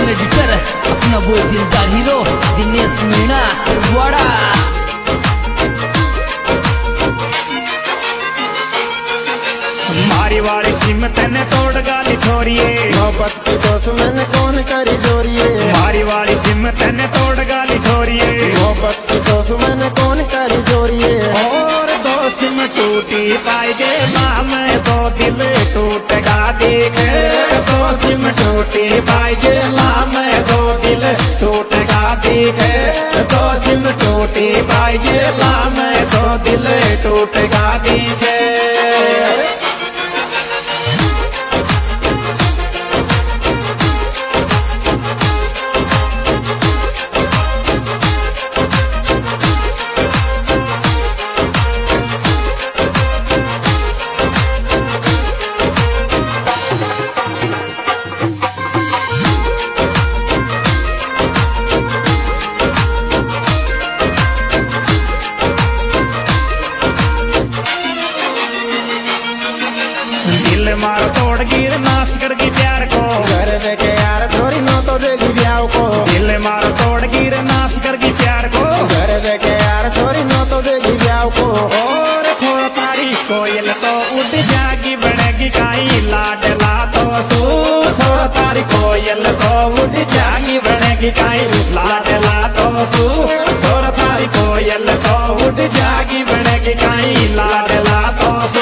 Song editor अपना वो दिलदार हीरो दिनेश मीणा वाड़ा। मारी वाली सिम तेने तोड़ गाली छोड़िए, मोहब्बत की दोस्त मैंने कौन करी जोड़िए। मारी वाली सिम तेने तोड़ गाली छोड़िए, मोहब्बत की दोस्त मैंने कौन करी जोड़िए। और दो सिम टूटी पाएगे नाम दो दिल टूटेगा देखे। दो सिम टूटी पाएगे नाम दो दिल टूटेगा देखे। दो सिम टूटी पाएगे नाम दो दिल टूटेगा देखे। दिल मार तोड़ गिर नाश कर गी प्यार को। घर देखे यार छोरी नो तो देगी ब्याह को। दिल मार तोड़ गिर नाश कर गी प्यार को। घर देखे यार छोरी नो तो देगी ब्याह को। और थोड़ा तारी कोयल तो उड़ जागी बनेगी काई लाडला तो सू। थोड़ा तारी कोयल तो उड़ जागी बनेगी काई लाडला तो सू। थोड़ा तारी कोयल तो उड़ जागी बनेगी काई लाडला तो सू।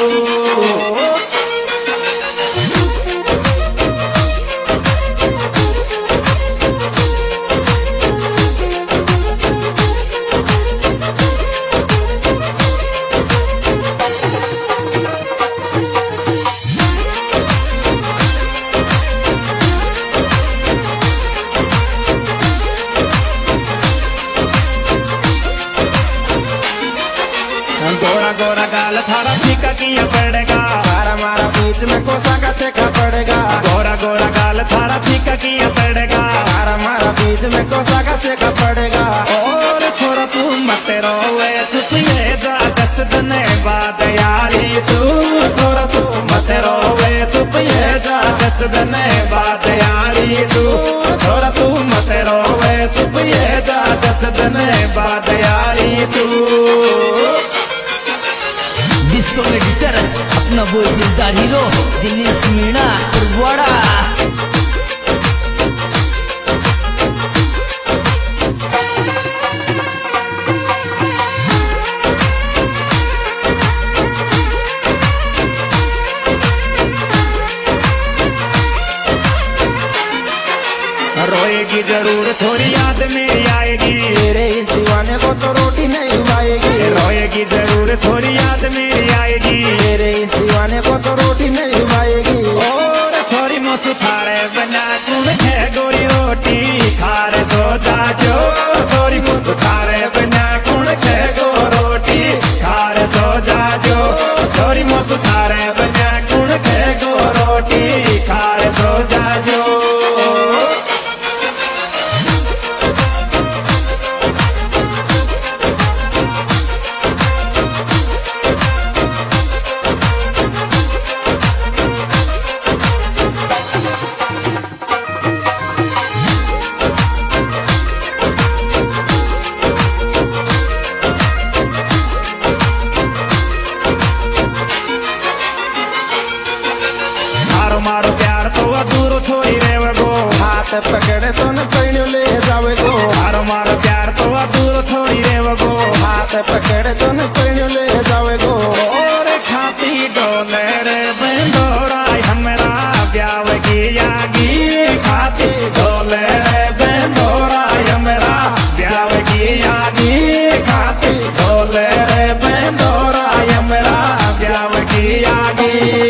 गोरा गोरा गाल थारा फीका किया पड़ेगा। तारा मारा बीच में कोसा का सेका पड़ेगा। गोरा गोरा गाल थारा फीका किया पड़ेगा। तारा मारा बीच में कोसा का सेका पड़ेगा। और छोरा तू मत रोवे छुपिए जा 10 दिन बाद यारी तू। छोरा तू मत रोवे छुपिए जा 10 दिन बाद यारी तू। छोरा तू मत रोवे छुपिए जा 10 दिन बाद यारी तू। सॉन्ग एडिटर अपना वो दिलदार हीरो दिनेश मीणा वाड़ा। रोएगी जरूर थोड़ी याद मेरी आएगी। तेरे इस दीवाने को तो रोटी नहीं पाएगी। रोएगी जरूर थोड़ी याद मेरी आएगी। तेरे इस दीवाने को तो रोटी नहीं पाएगी। और थोड़ी मोसू थारे बना कुण है गोरी रोटी खारे सो जाजो। थोड़ी मोसू थारे बना कुण है गो रोटी खारे सो जाजो। थोड़ी मोसू थारे बना कुण है गो रोटी खारे सो जाजो। मारो प्यार तो अधूरो थोड़ी रेवे गो। हाथ पकड़े तो न पैणो ले जावे गो। मारो प्यार तो अधूरो थोड़ी रेवे गो। हाथ पकड़े तो न पैणो ले जावे गो। और खाती डोले रे बेंदोरा हमरा ब्याव की यागी। खाती डोले रे बेंदोरा हमरा ब्याव की यागी। खाती डोले रे बेंदोरा हमरा ब्याव की यागी।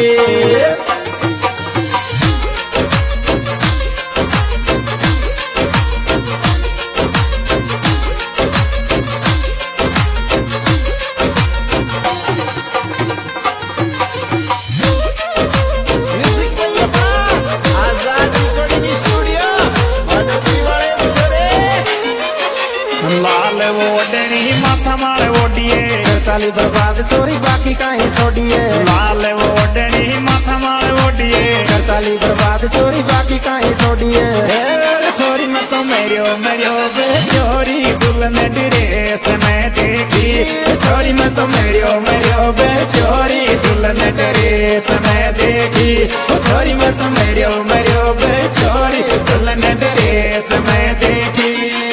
लाल ओडनी माथा मारे ओडिए साली बर्बाद छोरी बाकी काहे छोड़िए। लाल ओडनी माथा मारे ओडिए साली बर्बाद छोरी बाकी काहे छोड़िए। मेरियो बेचोरी दुल्हन ड्रेस में देखी छोरी मैं तो मेरियो बेचोरी दुल्हन ड्रेस में देखी छोरी मैं तो मेरियो बेचोरी दुल्हन ड्रेस में देखी।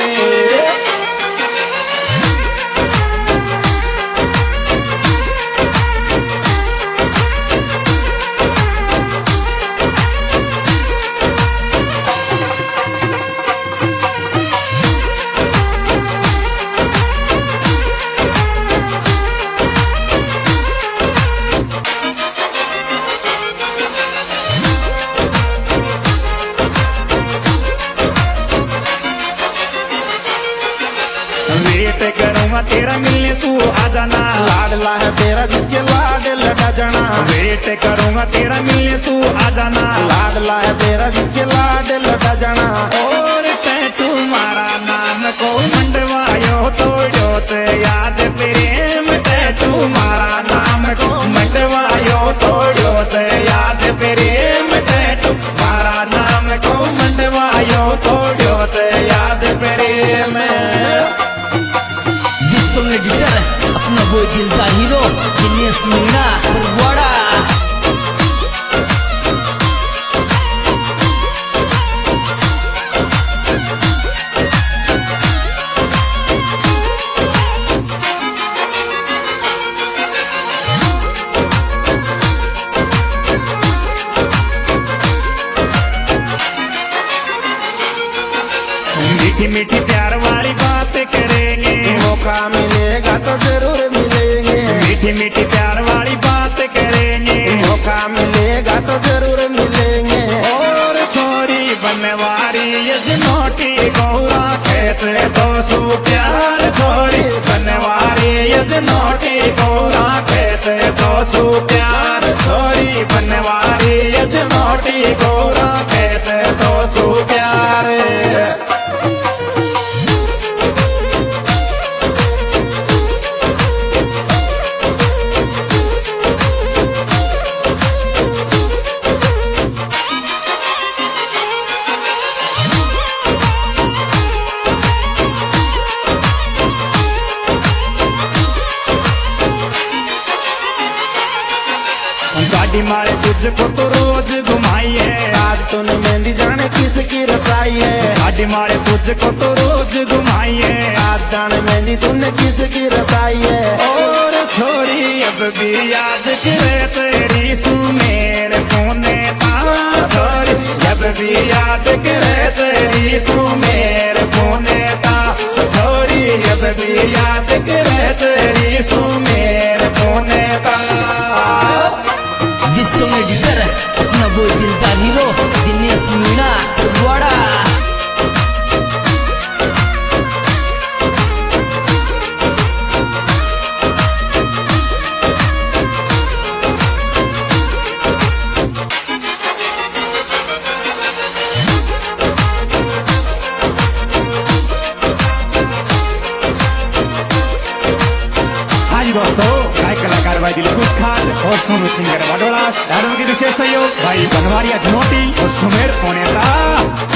वेट करूंगा तेरा मिलने तू आ जाना लाडला है तेरा जिसके लाड लगा जाना वेट करूंगा तेरा मिलने तू आ जाना लाडला है तेरा जिसके लाड लगा जाना और टैटू मारा नाम को मंडवायो तोड़ो ते याद प्रेम टैटू मारा नाम को मंडवायो तोड़ो ते याद प्रेम टैटू मारा नाम को मंडवायो तोड़ो ते याद प्रेम। सॉन्ग एडिटर अपना वो दिल का हीरो दिनेश मीणा परवाड़ा। मीठी मीठी प्यार वाली बात करेंगे मौका मिलेगा तो जरूर मिलेंगे मीठी मीठी प्यार वाली बात करेंगे मौका मिलेगा तो जरूर मिलेंगे और छोरी बनवारी यजनोटी गौरा कैसे तो सु प्यार छोरी बनवारी यजनोटी गौरा कैसे तो सु प्यार छोरी बनवारी यजनोटी गौरा कैसे तो सु प्यार। गाड़ी मारे तुझको तो रोज घुमाई है आज तूने मेहंदी जाने किसकी रचाई है गाड़ी मारे तुझको तो रोज घुमाई है आज जाने मेहंदी तूने किसकी रचाई है और छोरी अब भी याद करे तेरी सुमेर कोने ता छोरी अब भी याद करे तेरी सुमेर कोने ता छोरी अब भी याद करे तेरी सुमेर कोने ता। सॉन्ग एडिटर अपना वो दिल का हीरो दिनेश मीणा परवाड़ा। दोस्तों गायक कलाकार भाई दिलखुश खान और सोनू सिंगर बडोला की विशेष सहयोग भाई बनवारिया झनोटी और सुमेर पोनेता।